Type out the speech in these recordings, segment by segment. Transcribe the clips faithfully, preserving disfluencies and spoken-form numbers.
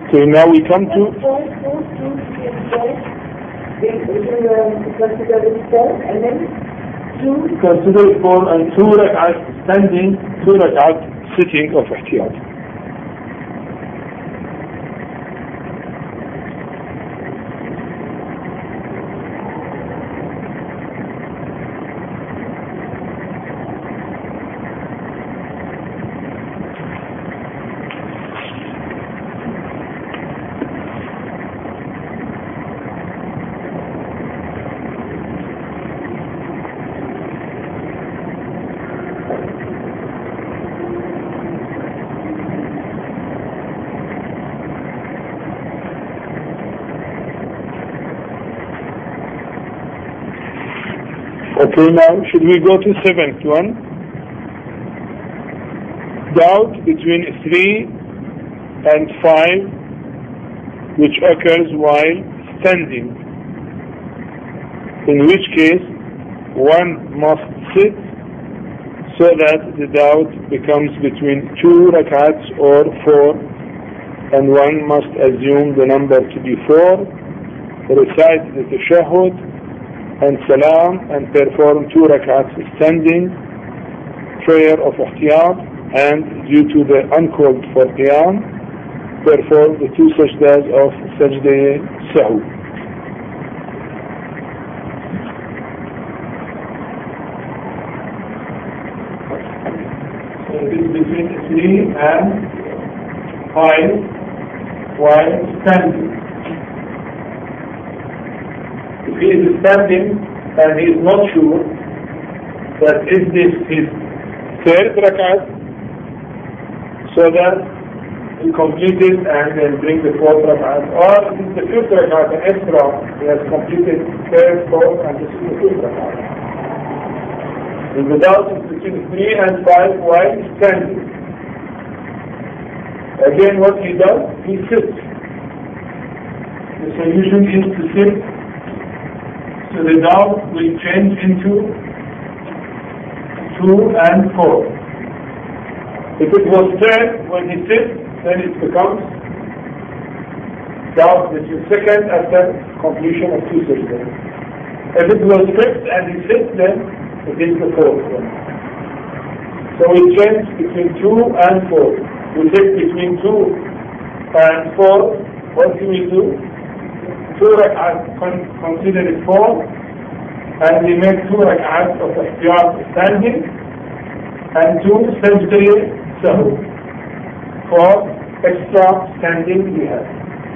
So now we come to and then two consider four and two rak'at standing, two rak'at sitting of ihtiyat. Okay, now should we go to seventh one? Doubt between three and five, which occurs while standing, in which case one must sit so that the doubt becomes between two rak'ats or four, and one must assume the number to be four, recite the tashahhud and salam, and perform two rak'ats standing prayer of ihtiyat, and due to the uncalled for qiyam, perform the two sajdas of sajda sahu. So it is between three and five while standing. If he is standing and he is not sure that is this his third rak'at, so that he completed and then bring the fourth rak'at, or it is the fifth rak'at, an extra, he has completed third, fourth, and this is the fifth rak'at. And the doubt is between three and five while standing. Again, what he does, he sits. The solution is to sit. So the doubt will change into two and four. If it was third when he sits, then it becomes doubt between second after completion of two sajdas. If it was fifth and he sits, then it is the fourth one. So we change between two and four. We sit between two and four. What do we do? Two rak'at, consider it four, and we make two rak'at of ihtiyat standing, and two sajda sahu for extra standing we have.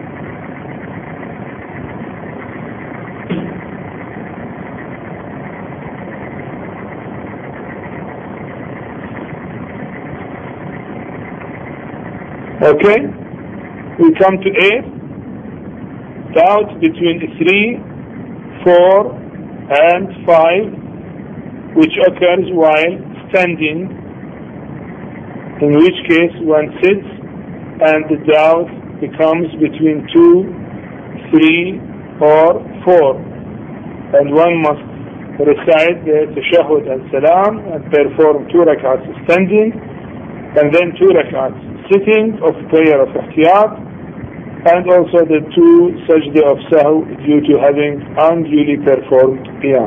Okay, we come to eight. Doubt between three, four, and five, which occurs while standing, in which case one sits and the doubt becomes between two, three, or four, and one must recite the tashahhud and salam and perform two rak'ats standing, and then two rak'ats sitting of prayer of ihtiyat, and also the two sajda of sahu due to having unduly performed qiyam.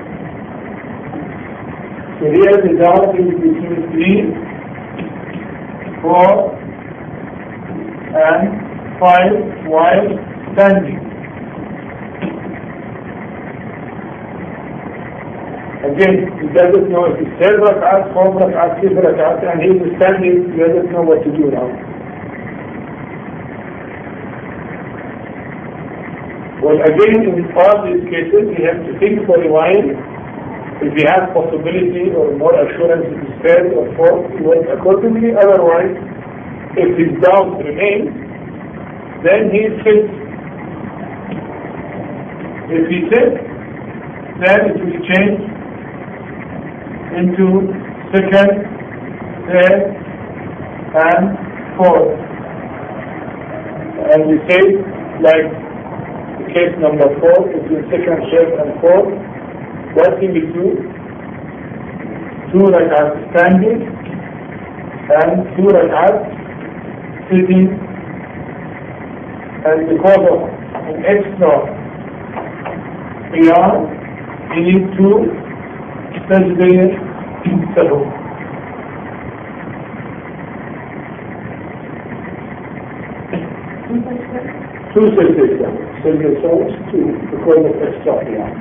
So here the doubt is between three, four, and five while standing. Again, he doesn't know if it's third rak'at, fourth rak'at, fifth rak'at, and he is standing, he doesn't know what to do now. Well, again, in all these cases, we have to think for a while. If we have possibility or more assurance it is third or fourth, we work accordingly. Otherwise, if his doubt remains, then he sits. If he sits, then it will change into second, third, and fourth. And we say, like case number four, between second, third, and fourth, what he will do? Two rak'at standing and two rak'at sitting and because of an extra qiyam, you need to sajda sahwi. Two sajda sahwi. Sajda sahwi is two because of extra qiyam.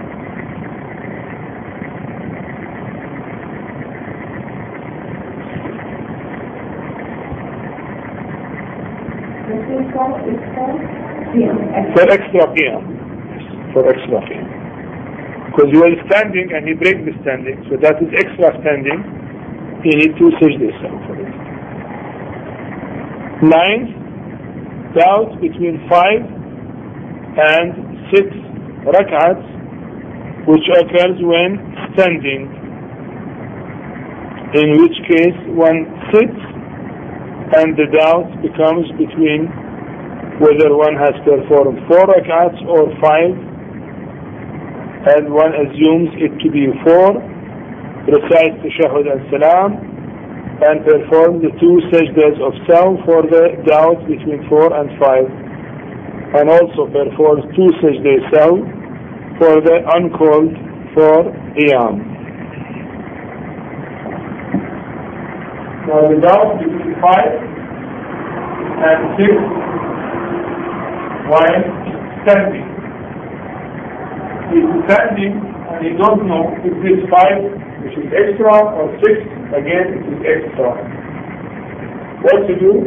For extra qiyam. For extra qiyam. Because you are standing and he breaks the standing, so that is extra standing. You need to sajda sahwi for it. Ninth, doubt between five and six rak'ats, which occurs when standing, in which case one sits and the doubt becomes between whether one has performed four rak'ats or five, and one assumes it to be four, recites tashahhud and salam, and performs the two sajdas of saw for the doubt between four and five, and also performs two sajdas saw for the uncalled for qiyam. Now the doubt between five and six while standing. He's standing and he don't know if this five, which is extra, or six, again it is extra. What to do?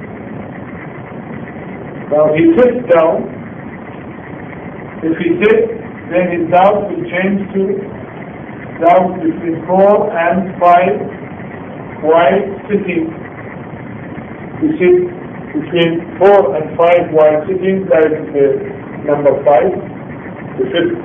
Now he sits down. If he sits, then his doubt will change to doubt between four and five while sitting. He sits between four and five while sitting, that is the number five, the fifth.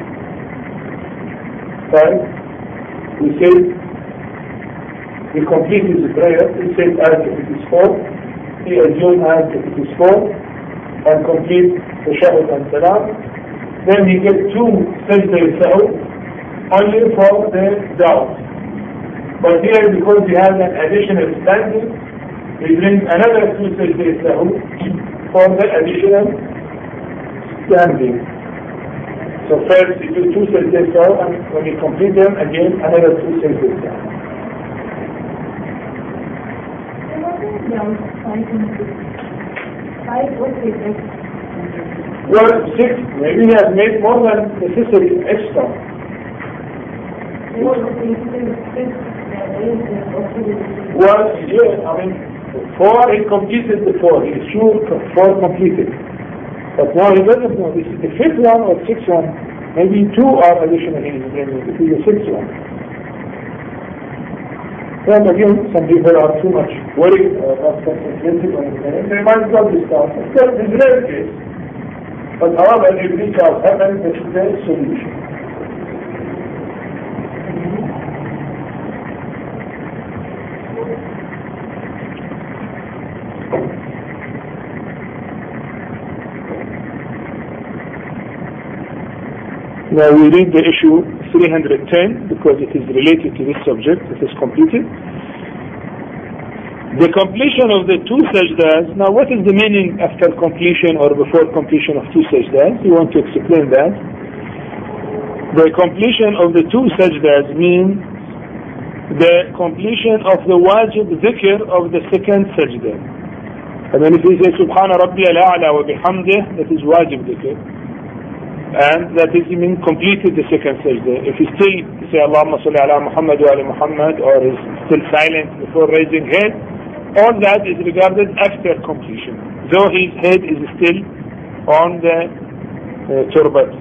Five. He says, he completes his prayer, he says as if it is four, he assumes as if it is four, and completes the tashahhud and salam. Then he gets two sajda sahwi only for the doubt. But here, because he has an additional standing, he brings another two sajda sahwi for the additional standing. So first he does two sajda sahwi, and when he completes them, again another two sajda sahwi. Well, six, maybe he has made more than necessary extra. Well, yeah, I mean, four, he completed the four. He is sure four completed. But now he doesn't know. This is the fifth one or sixth one. Maybe two are additional in this is the sixth one. But again, some people are too much worried or not concentrated on it. They might not be stopped. It's a rare case. But however, if this has happened, this is the solution. Now we read the issue three hundred ten because it is related to this subject. It is completed. The completion of the two sajdas. Now what is the meaning after completion or before completion of two sajdas? We want to explain that. The completion of the two sajdas means the completion of the wajib dhikr of the second sajda. And then if we say Subhana Rabbi al-A'la wa bihamdih, that is wajib dhikr. And that is mean completed the second sajda. If he still say Allahumma salli ala Muhammad wa ala Muhammad, or is still silent before raising head, all that is regarded after completion, though his head is still on the uh, turbat.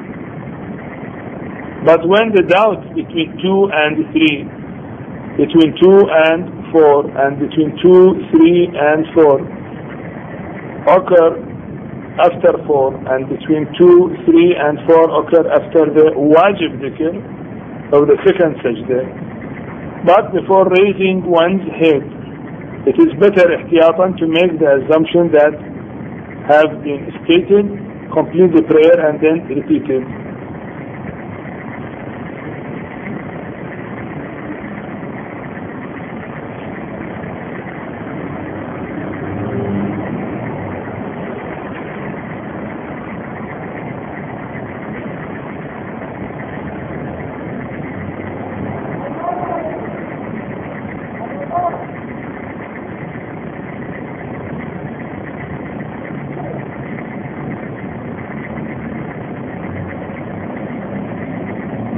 But when the doubt between two and three, between two and four, and between two, three and four occur after four, and between two, three and four occur after the wajib dhikr of the second sajda. But before raising one's head, it is better ihtiyatan to make the assumption that have been stated, complete the prayer and then repeat it.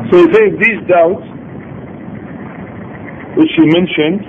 So you say these doubts which you mentioned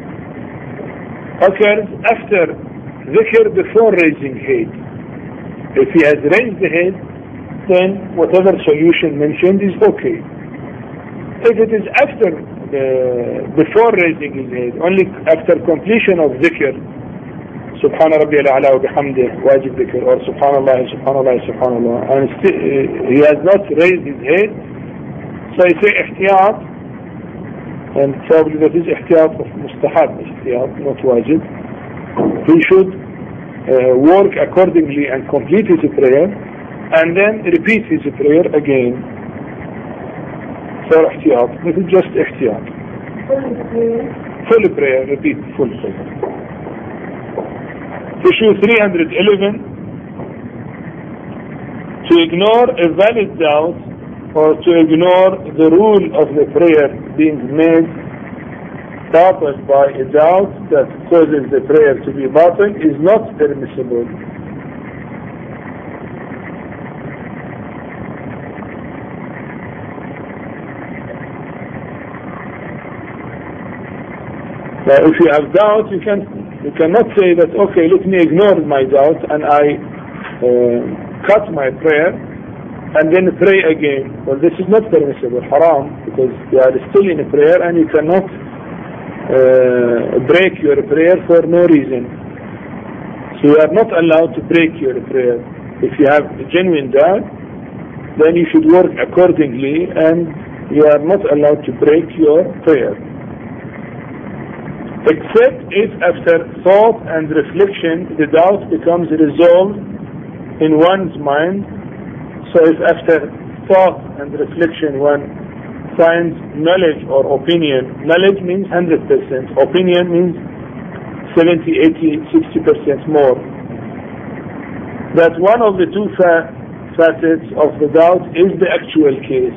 occurs after dhikr before raising head. If he has raised the head, then whatever solution mentioned is okay. If it is after the, before raising his head, only after completion of dhikr, Subhana Rabbi al-A'la wa bihamdih, wajib dhikr, or Subhanallah, Subhanallah, Subhanallah, and still, uh, he has not raised his head, so I say ihtiyat, and probably that is ihtiyat of mustahab, ihtiyat, not wajib. He should uh, work accordingly and complete his prayer, and then repeat his prayer again. For ihtiyat, this is just ihtiyat. Full prayer, repeat full prayer. Issue three hundred eleven, to ignore a valid doubt or to ignore the rule of the prayer being made batil by a doubt that causes the prayer to be batil is not permissible. Now if you have doubt, you can you cannot say that, okay, let me ignore my doubt and I uh, cut my prayer and then pray again. Well, this is not permissible, haram, because you are still in a prayer and you cannot uh, break your prayer for no reason. So you are not allowed to break your prayer. If you have a genuine doubt, then you should work accordingly and you are not allowed to break your prayer. Except if after thought and reflection the doubt becomes resolved in one's mind. So if after thought and reflection one finds knowledge or opinion, knowledge means one hundred percent, opinion means seventy, eighty, sixty percent more, that one of the two fa facets of the doubt is the actual case,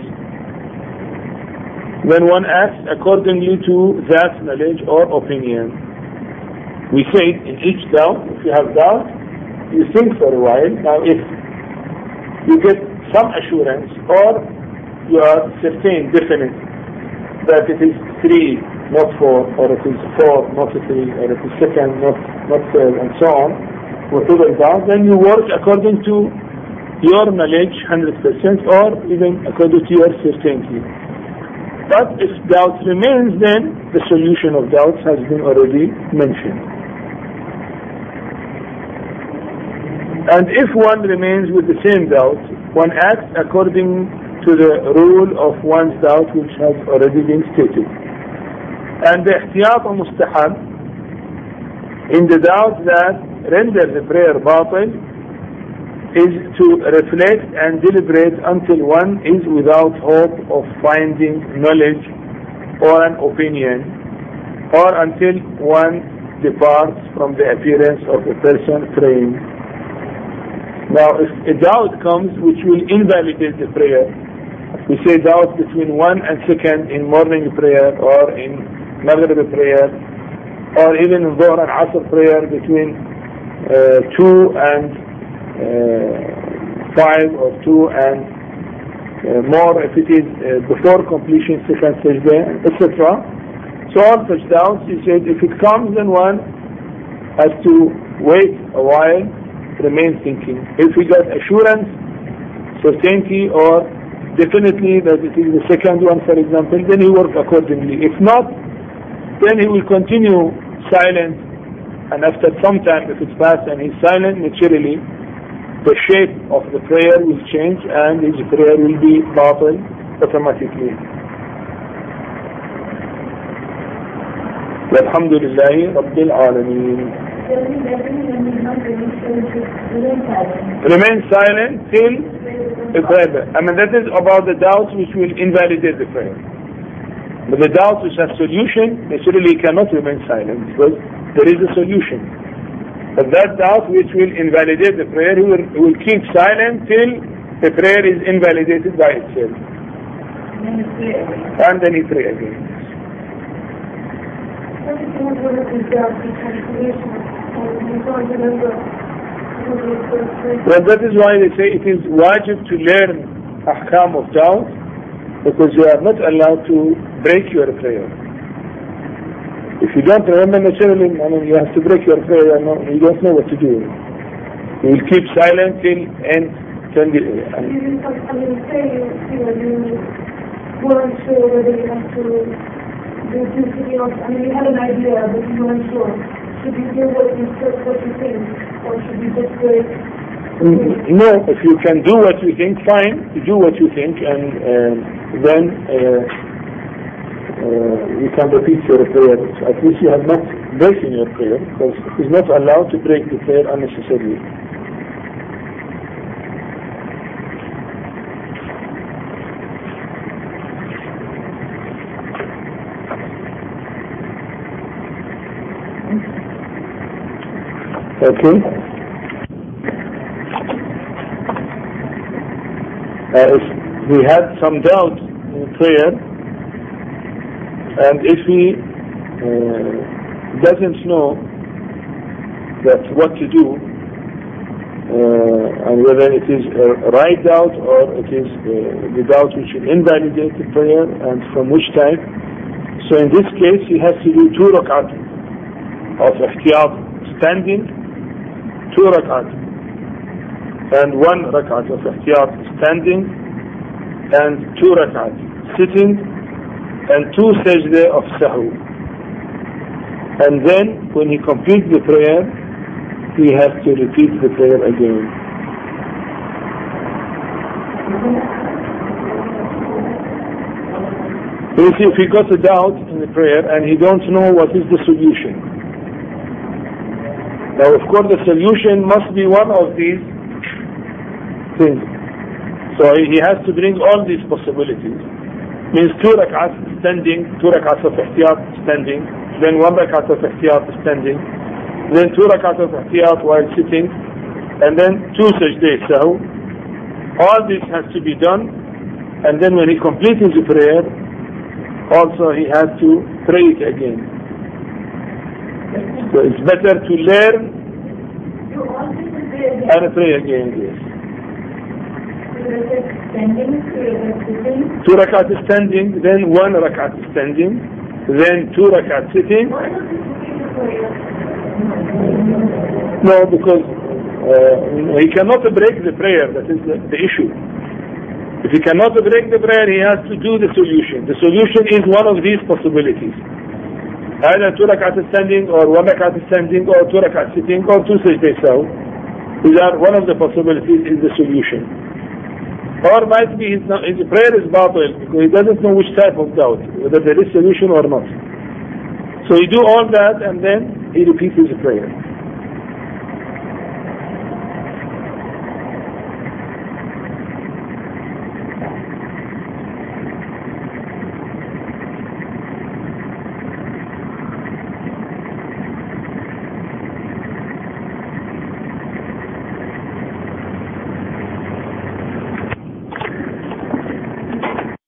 then one acts accordingly to that knowledge or opinion. We say in each doubt, if you have doubt, you think for a while. Now if you get some assurance or you are certain, definite, that it is three, not four, or it is four, not three, or it is second, not, not third, and so on, whatever doubt, then you work according to your knowledge, one hundred percent, or even according to your certainty. But if doubt remains, then the solution of doubts has been already mentioned. And if one remains with the same doubt, one acts according to the rule of one's doubt which has already been stated. And the ihtiyat or mustahab, in the doubt that renders the prayer batil, is to reflect and deliberate until one is without hope of finding knowledge or an opinion, or until one departs from the appearance of a person praying. Now if a doubt comes which will invalidate the prayer, we say doubt between one and second in morning prayer or in maghrib prayer, or even in dhuhr and asr prayer between uh, two and Uh, five or two and uh, more if it is uh, before completion second sajda, et cetera. So all such doubts, he said, if it comes, then one has to wait a while, remain thinking. If he got assurance, certainty, or definitely that it is the second one, for example, then he work accordingly. If not, then he will continue silent, and after some time, if it's past and he's silent, naturally the shape of the prayer will change and his prayer will be batil automatically. Alhamdulillahi Rabbil Alameen. Remain silent till the prayer. I mean, that is about the doubts which will invalidate the prayer. But the doubts which have solution, naturally cannot remain silent because there is a solution. But that doubt which will invalidate the prayer, he will, he will keep silent till the prayer is invalidated by itself. And then he pray again. Well, that is why they say it is wajib to learn ahkam of doubt because you are not allowed to break your prayer. If you don't remember naturally, I mean, you have to break your prayer, you don't know what to do. You will keep silent till and till the... I mean, say you, you know, you weren't sure whether you have to do something else. I mean, you had an idea, but you weren't sure. Should you do what you, what you think, or should you just do it? No, if you can do what you think, fine, you do what you think, and uh, then uh, uh, you can repeat your prayer. At least you have not broken your prayer, because it is not allowed to break the prayer unnecessarily. Okay. Uh, if he had some doubt in prayer, and if he uh, doesn't know that what to do, uh, and whether it is a right doubt or it is uh, the doubt which will invalidate the prayer, and from which type, so in this case he has to do two rakat of ihtiyat, standing, two rakat, and one rakat of ihtiyat standing, and two rakat sitting, and two sajda of sahu. And then when he completes the prayer, he has to repeat the prayer again. You see, if he got a doubt in the prayer and he don't know what is the solution. Now of course the solution must be one of these things. So he has to bring all these possibilities. Means two rak'ahs standing, two rak'ahs of ihtiyat standing, then one rak'ah of ihtiyat standing, then two rak'ahs of ihtiyat while sitting, and then two sajdah sahu. All this has to be done, and then when he completes the prayer, also he has to pray it again. So it's better to learn and pray again. Yes. Two rakat standing, then one rakat standing, then two rakat sitting. No, because uh, he cannot break the prayer. That is the, the issue. If he cannot break the prayer, he has to do the solution. The solution is one of these possibilities. Either two rakat standing, or one rakat standing, or two rakat sitting, or two sajdah sahu. These are one of the possibilities is the solution. Or might be his, his prayer is batil, because he doesn't know which type of doubt, whether there is solution or not. So he do all that and then he repeats his prayer.